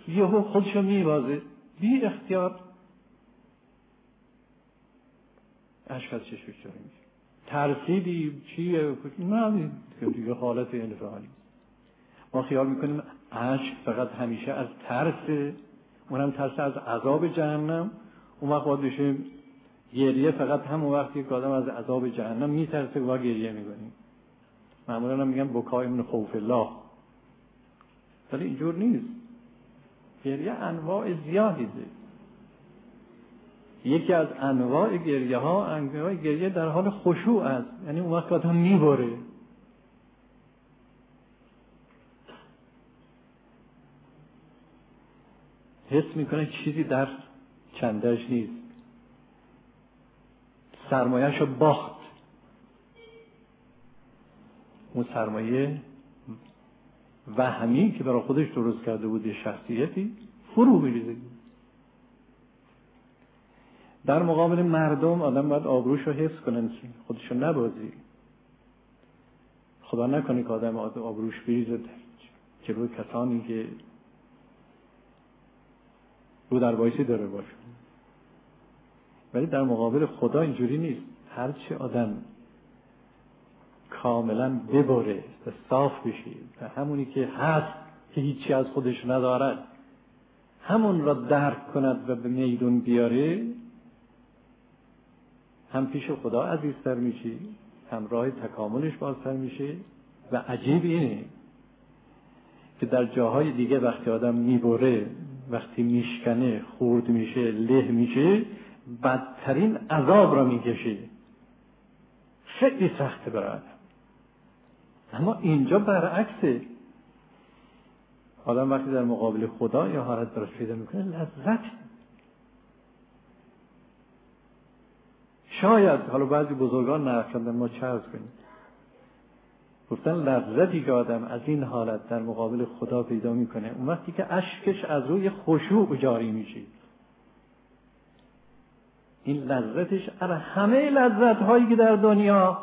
یهو خودشو میبازه بی اختیار، اشک از چشمش جاری میشه. ترسیدی چیه؟ نه دیگه حالت انفعالی. ما خیال میکنیم اشک فقط همیشه از ترس، اونم ترس از عذاب جهنم. اون وقت باید بشه گریه فقط همون وقتی که آدم از عذاب جهنم میترسه و گریه میکنیم. معمولا هم میگن بکای من خوف الله، ولی اینجور نیست. گریه انواع زیادی داره. یکی از انواع گریه ها انواع گریه در حال خشوع است، یعنی اون وقت آدم میبره. حس میکنه چیزی در چندش نیست، سرمایه‌اش رو باخت. اون سرمایه وهمی که برای خودش درست کرده بود، شخصیتی فرو میریزه. در مقابل مردم آدم باید آبروش رو حفظ کنه، خودش رو نبازی. خدا نکنه که آدم آبروش بریزه جلوی کسانی که رو در وایسی داره باشه. ولی در مقابل خدا اینجوری نیست. هرچی آدم کاملا ببره و صاف بشه و همونی که هست که هیچی از خودش ندارد همون را درک کند و به میدون بیاره، هم پیش خدا عزیزتر میشه، هم راه تکاملش بازتر میشه. و عجیب اینه که در جاهای دیگه وقتی آدم میبره، وقتی میشکنه، خورد میشه، له میشه، بدترین عذاب را میکشه. خیلی سخته برای آدم. اما اینجا برعکسه. آدم وقتی در مقابل خدا یا حالت براش پیدا میکنه، لذت. شاید حالا بعضی بزرگان نقل کردن، ما چه عرض کنیم، گفتن لذتی که آدم از این حالت در مقابل خدا پیدا میکنه اون وقتی که اشکش از روی خشوع جاری میشه. این لذتش از همه لذت هایی که در دنیا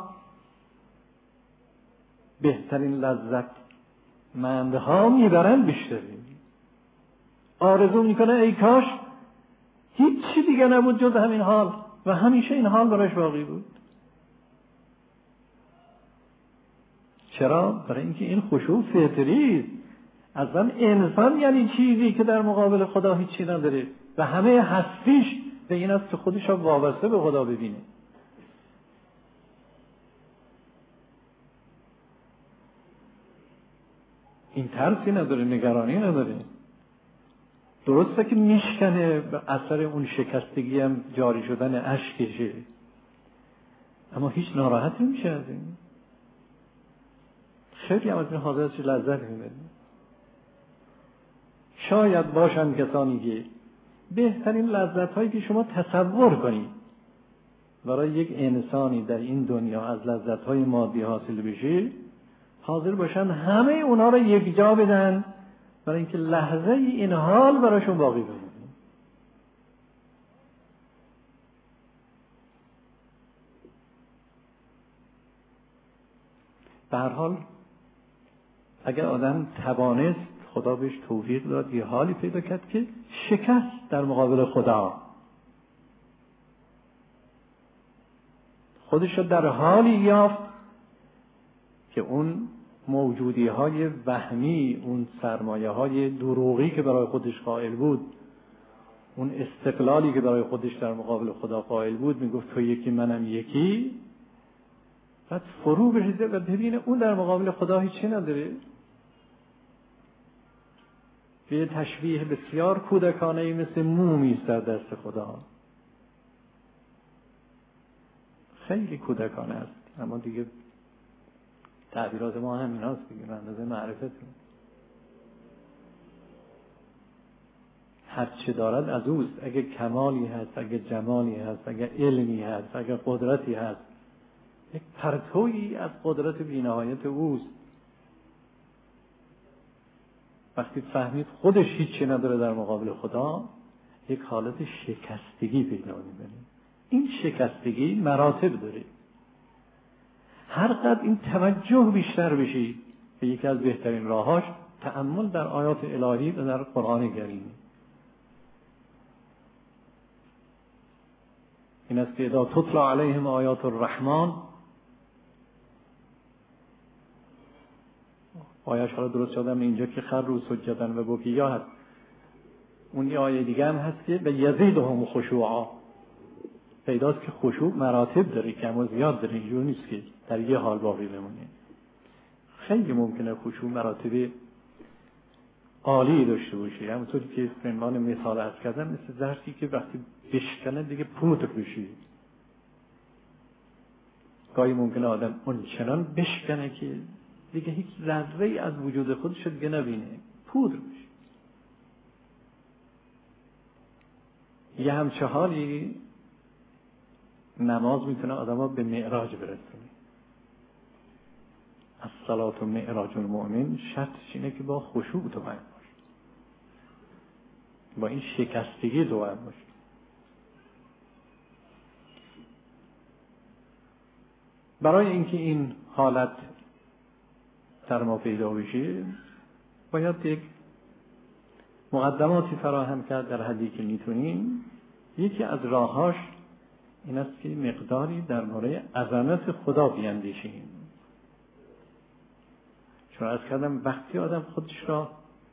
بهترین لذت مندها میبرن بیشتری. آرزو میکنه ای کاش هیچی دیگه نبود جز همین حال و همیشه این حال براش باقی بود. چرا؟ برای اینکه این خشوع فطری است. اصلا انسان یعنی چیزی که در مقابل خدا هیچی نداره و همه هستیش به این است که خودش را وابسته به خدا ببینه. این ترسی نداره، نگرانی نداره. درسته که میشکنه به اثر اون شکستگی هم جاری شدن اشکشه، اما هیچ ناراحت نمیشه از این. خیلی هم از این حاضرش لذت میبره. شاید باشن کسانی که بهترین لذت هایی که شما تصور کنید برای یک انسانی در این دنیا از لذت های مادی حاصل بشه، حاضر باشن همه اونا رو یک جا بدن برای اینکه لحظه این حال براشون باقی بمونه. به هر حال اگر آدم توانست، خدا بهش توفیق داد، یه حالی پیدا کرد که شکست در مقابل خدا، خودش رو در حالی یافت که اون موجودی های وهمی، اون سرمایه های دروغی که برای خودش قائل بود، اون استقلالی که برای خودش در مقابل خدا قائل بود، میگفت تو یکی منم یکی، بعد فرو بریزه و ببینه اون در مقابل خدا هیچی نداره. به تشبیه بسیار کودکانه‌ای مثل مومی است در دست خدا. خیلی کودکانه است، اما دیگه تعبیرات ما همین هست دیگه، به اندازه معرفتون. هر چه دارد از اوست. اگه کمالی هست، اگه جمالی هست، اگه علمی هست، اگه قدرتی هست، یک پرتویی از قدرت بی‌نهایت اوست. وقتی فهمید خودش هیچی نداره در مقابل خدا، یک حالت شکستگی پیدا می‌کنه. این شکستگی مراتب داره. هر قدر این توجه بیشتر بشه به یکی از بهترین راهاش تأمل در آیات الهی و در قرآن کریم. این است که اذا تتلی علیهم آیات الرحمن، آیه‌اش حالا درست شدم اینجا که خروا سجدا و بکیا هست. اون یه آیه دیگه هم هست که و یزیدهم خشوعا، پیداست که خشوع مراتب داره، کم و زیاد داره، اینجور نیست که در یه حال باقی بمونه. خیلی ممکنه خشوع مراتب عالی داشته باشه، همونطوری که به عنوان مثال عرض کردم، مثل ظرفی که وقتی بشکنه دیگه پودر بشه. گاهی ممکنه آدم اون چنان بشکنه که دیگه هیچ ذره‌ای از وجود خودش دیگه نبینه، پودر بشه. یه همچه حالی نماز میتونه آدم‌ها به معراج برسونه. الصلاة معراج المؤمن، شرطش اینه که با خشوع تو باید باشه، با این شکستگی تو باید باشه. برای اینکه این حالت در ما پیدا بشه باید یک مقدماتی فراهم کرد در حدی که میتونیم. یکی از راهاش این است که مقداری درباره عظمت خدا بیاندیشیم. چون عرض کردم وقتی آدم خودش را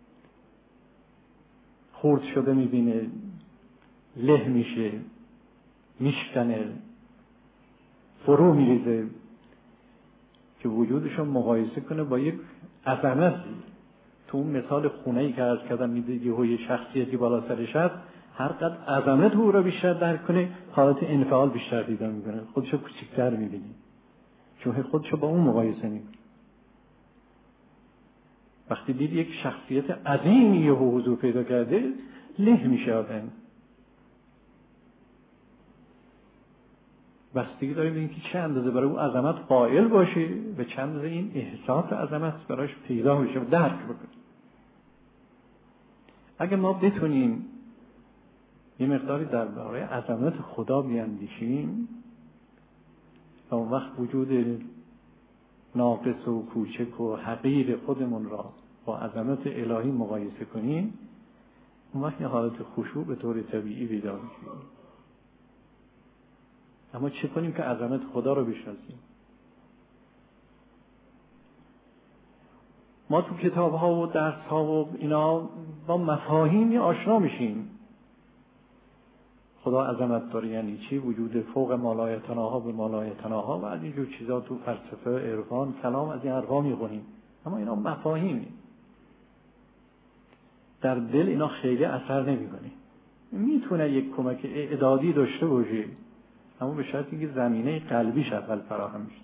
خرد شده میبینه، له میشه، میشکنه، فرو میریزه، که وجودش رو مقایسه کنه با یک عظمتی. تو اون مثال خونه‌ای که عرض کردم میده یه شخصیتی بالا سرش هست، هر قدر عظمت او را بیشتر درک کنه، حالت انفعال بیشتر پیدا میکنه، خودشو کوچکتر میبینه، چون خودشو با اون مقایسه میکنه. وقتی دید یک شخصیت عظیمی یه حضور پیدا کرده، له میشه آدم. بستگی داره به اینکه چه اندازه برای اون عظمت قائل باشه و چه اندازه این احساس عظمت براش پیدا بشه و درک بکنه. اگه ما بتونیم یه مقداری درباره عظمت خدا بیاندیشیم و اون وقت وجود ناقص و کوچک و حقیر خودمون را با عظمت الهی مقایسه کنیم، اون وقت یه حالت خشوع به طور طبیعی پیدا میشه. اما چه کنیم که عظمت خدا رو بشناسیم؟ ما تو کتاب ها و درس ها و اینا با مفاهیمی آشنا میشیم. خدا عظمت داره یعنی چی؟ وجود فوق مالایتناها به مالایتناها و از اینجور چیزا تو فلسفه، عرفان، کلام از این حرفا میخونیم. اما اینا مفاهیمی، در دل اینا خیلی اثر نمیکنه. میتونه یک کمک اعدادی داشته باشه، اما به شرطی که زمینه قلبیش اول فراهم شه.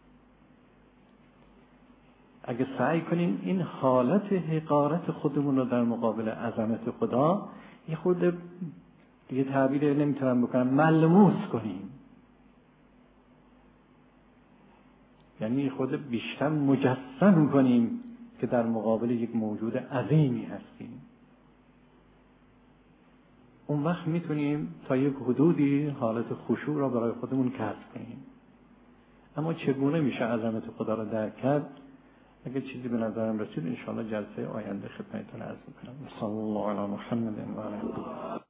اگه سعی کنیم این حالت حقارت خودمون رو در مقابل عظمت خدا یه خود دیگه تعبیر نمیتونم بکنم ملموس کنیم، یعنی خود بیشتر مجسم کنیم که در مقابل یک موجود عظیمی هستیم، اون وقت میتونیم تا یک حدودی حالت خشوع را برای خودمون کسب کنیم. اما چگونه میشه عظمت خدا را درک کرد؟ اگه چیزی به نظرم رسید انشاءالله جلسه آینده خدمتتون عرض میکنم. صلی الله علی محمد و علی